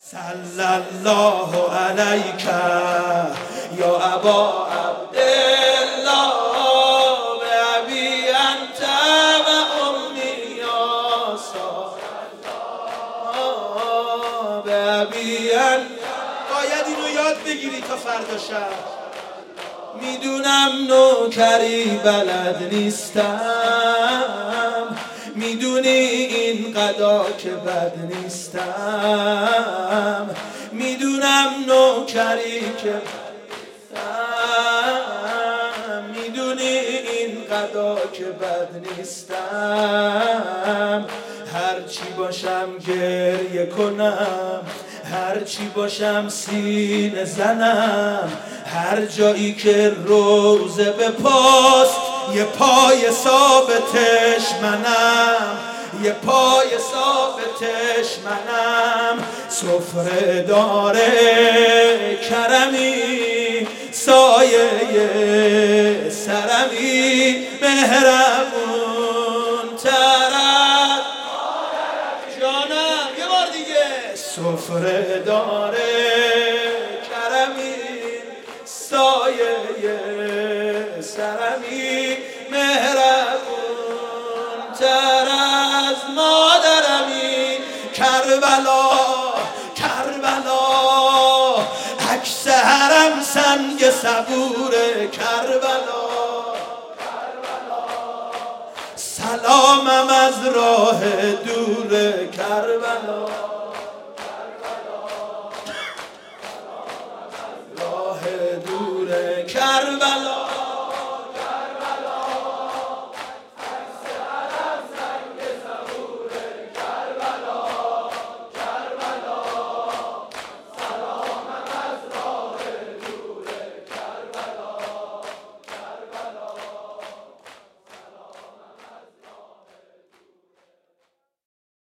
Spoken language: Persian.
صلی الله علیک یا ابا عبدالله به ابی انت و امی یا صلی الله به ابی انت. باید اینو یاد بگیری تا فردا شب. میدونم نوکری بلد نیستم، میدونی این قضا که بد نیستم، میدونم نوکری که بد نیستم، میدونی این قضا که بد نیستم. هرچی باشم گریه کنم، هرچی باشم سینه زنم، هر جایی که روزه به پاست یه پای ثابتش منم، یه پای ثابتش منم. سفره داره کرمی، سایه سرمی، مهربون ترد جانم. یه بار دیگه. سفره داره کرمی، سایه سرمی، مهربون تر از مادرمی. کربلا کربلا عکس حرم سنگ صبوره. کربلا سلامم از راه دور. کربلا